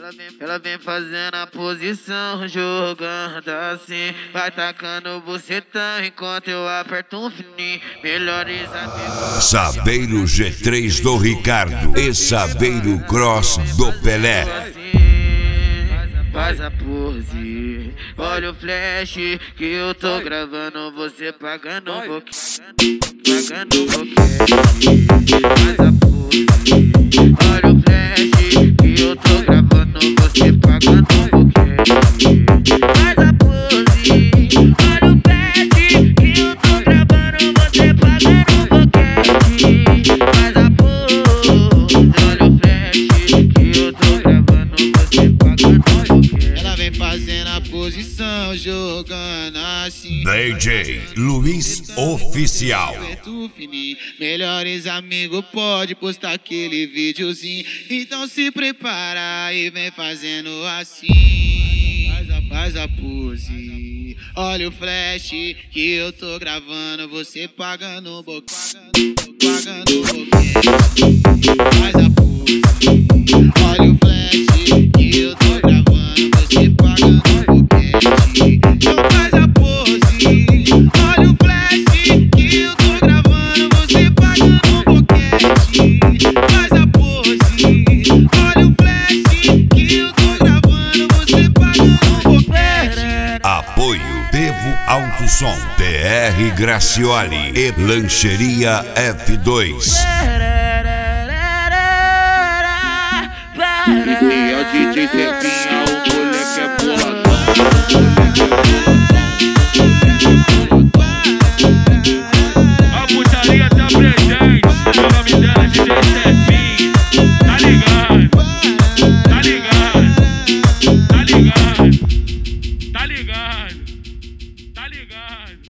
Ela vem fazendo a posição, jogando assim. Vai tacando bucetão enquanto eu aperto um fininho. Melhores amigos. Sabeiro G3 do Ricardo e Sabeiro Cross do Pelé. Faz a pose, olha o flash que eu tô gravando, você pagando um pouquinho, pagando um pouquinho. Faz a pose, olha o flash que eu tô gravando, você pagando um pouquinho. Faz a pose, olha o flash que eu tô gravando, você pagando um pouquinho. Faz a pose, olha o flash que eu tô gravando, você pagando um pouquinho. Ela vem fazendo a posição, jogando assim. DJ Luiz Oficial. Melhores amigos, pode postar aquele videozinho. Então se prepara e vem fazendo assim. Faz a pose, olha o flash que eu tô gravando, você pagando um pouquinho, pagando um pouquinho. Faz a pose, olha o flash que eu tô gravando, você pagando um pouquinho. Então faz a pose, olha o flash que eu tô gravando, você pagando um pouquinho. Faz a pose, olha o flash que eu tô gravando, você pagando um pouquinho. Apoio Devo Alto Som, TR Gracioli e Lancheria F2. E é o DJ Zefinha, o moleque é boladão. A putaria tá presente, o nome dela é DJ Zefinha. Tá ligado? Tá ligado? Tá ligado? Tá ligado? Tá ligado?